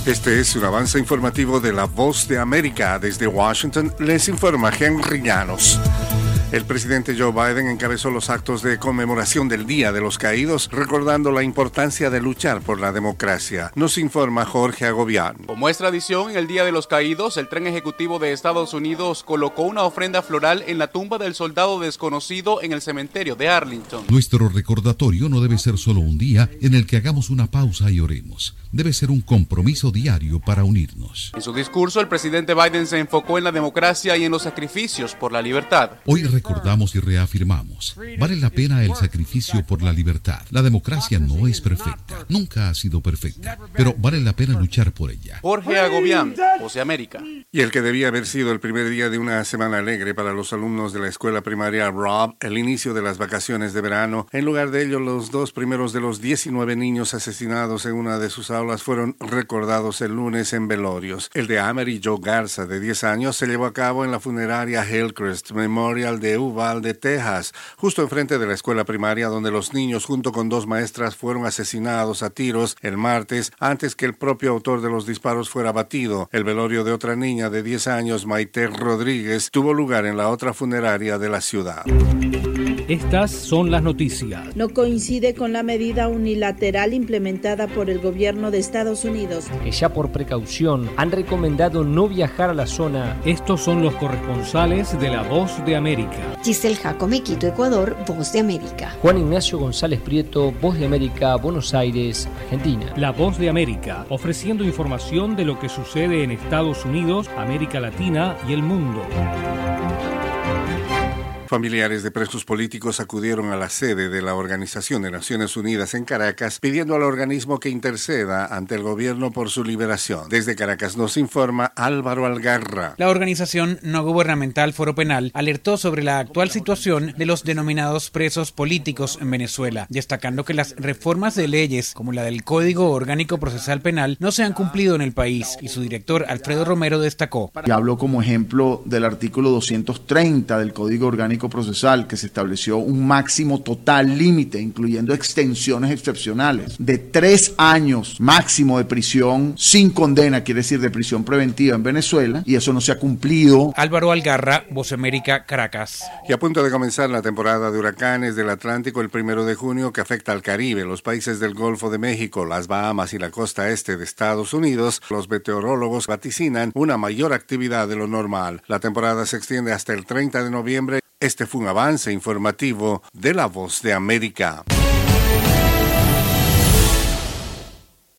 Este es un avance informativo de La Voz de América. Desde Washington les informa Henry Llanos. El presidente Joe Biden encabezó los actos de conmemoración del Día de los Caídos, recordando la importancia de luchar por la democracia. Nos informa Jorge Agobián. Como es tradición, en el Día de los Caídos, el tren ejecutivo de Estados Unidos colocó una ofrenda floral en la tumba del soldado desconocido en el cementerio de Arlington. Nuestro recordatorio no debe ser solo un día en el que hagamos una pausa y oremos. Debe ser un compromiso diario para unirnos. En su discurso, el presidente Biden se enfocó en la democracia y en los sacrificios por la libertad. Hoy recordamos y reafirmamos, vale la pena el sacrificio por la libertad. La democracia no es perfecta, nunca ha sido perfecta, pero vale la pena luchar por ella. Jorge Agobián, Voz de América. Y el que debía haber sido el primer día de una semana alegre para los alumnos de la escuela primaria Robb, el inicio de las vacaciones de verano, en lugar de ello, los dos primeros de los 19 niños asesinados en una de sus aulas fueron recordados el lunes en velorios. El de Amery Joe Garza, de 10 años, se llevó a cabo en la funeraria Hillcrest Memorial de Uvalde, Texas, justo enfrente de la escuela primaria donde los niños junto con dos maestras fueron asesinados a tiros el martes antes que el propio autor de los disparos fuera abatido. El velorio de otra niña de 10 años, Maite Rodríguez, tuvo lugar en la otra funeraria de la ciudad. Estas son las noticias. No coincide con la medida unilateral implementada por el gobierno de Estados Unidos. Que ya por precaución han recomendado no viajar a la zona. Estos son los corresponsales de La Voz de América. Giselle Jacome, Quito, Ecuador, Voz de América. Juan Ignacio González Prieto, Voz de América, Buenos Aires, Argentina. La Voz de América, ofreciendo información de lo que sucede en Estados Unidos, América Latina y el mundo. Familiares de presos políticos acudieron a la sede de la Organización de Naciones Unidas en Caracas pidiendo al organismo que interceda ante el gobierno por su liberación. Desde Caracas nos informa Álvaro Algarra. La organización no gubernamental Foro Penal alertó sobre la actual situación de los denominados presos políticos en Venezuela, destacando que las reformas de leyes como la del Código Orgánico Procesal Penal no se han cumplido en el país, y su director Alfredo Romero destacó. Y habló como ejemplo del artículo 230 del Código Orgánico Procesal, que se estableció un máximo total límite, incluyendo extensiones excepcionales, de 3 años máximo de prisión sin condena, quiere decir de prisión preventiva en Venezuela, y eso no se ha cumplido. Álvaro Algarra, Voz América, Caracas. Y a punto de comenzar la temporada de huracanes del Atlántico el 1 de junio que afecta al Caribe, los países del Golfo de México, las Bahamas y la costa este de Estados Unidos, los meteorólogos vaticinan una mayor actividad de lo normal. La temporada se extiende hasta el 30 de noviembre. Este fue un avance informativo de La Voz de América.